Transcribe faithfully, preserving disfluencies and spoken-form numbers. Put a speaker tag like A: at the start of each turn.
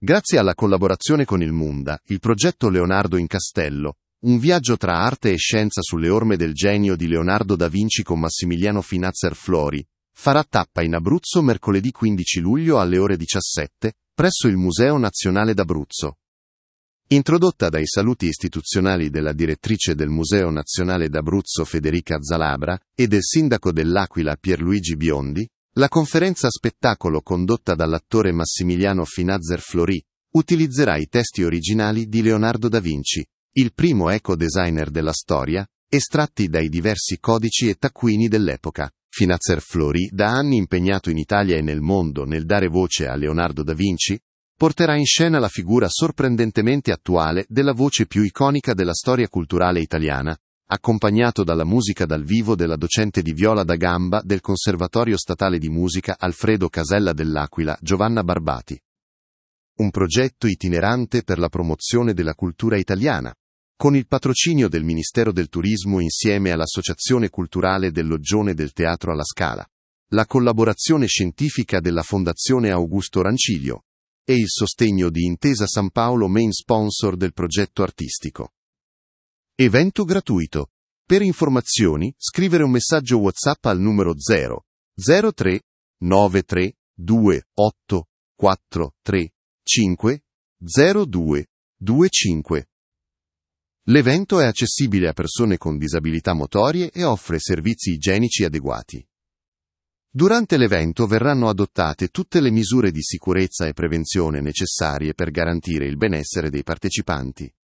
A: Grazie alla collaborazione con il Munda, il progetto Leonardo in Castello, un viaggio tra arte e scienza sulle orme del genio di Leonardo da Vinci con Massimiliano Finazzer Flori, farà tappa in Abruzzo mercoledì quindici luglio alle ore diciassette, presso il Museo Nazionale d'Abruzzo. Introdotta dai saluti istituzionali della direttrice del Museo Nazionale d'Abruzzo Federica Zalabra e del sindaco dell'Aquila Pierluigi Biondi, la conferenza spettacolo condotta dall'attore Massimiliano Finazzer Flori utilizzerà i testi originali di Leonardo da Vinci, il primo eco-designer della storia, estratti dai diversi codici e taccuini dell'epoca. Finazzer Flori, da anni impegnato in Italia e nel mondo nel dare voce a Leonardo da Vinci, porterà in scena la figura sorprendentemente attuale della voce più iconica della storia culturale italiana, accompagnato dalla musica dal vivo della docente di viola da gamba del Conservatorio Statale di Musica Alfredo Casella dell'Aquila, Giovanna Barbati. Un progetto itinerante per la promozione della cultura italiana, con il patrocinio del Ministero del Turismo insieme all'Associazione Culturale del Loggione del Teatro alla Scala, la collaborazione scientifica della Fondazione Augusto Rancilio e il sostegno di Intesa San Paolo, main sponsor del progetto artistico. Evento gratuito. Per informazioni, scrivere un messaggio WhatsApp al numero zero zero tre nove tre due otto quattro tre cinque zero due due cinque. L'evento è accessibile a persone con disabilità motorie e offre servizi igienici adeguati. Durante l'evento verranno adottate tutte le misure di sicurezza e prevenzione necessarie per garantire il benessere dei partecipanti.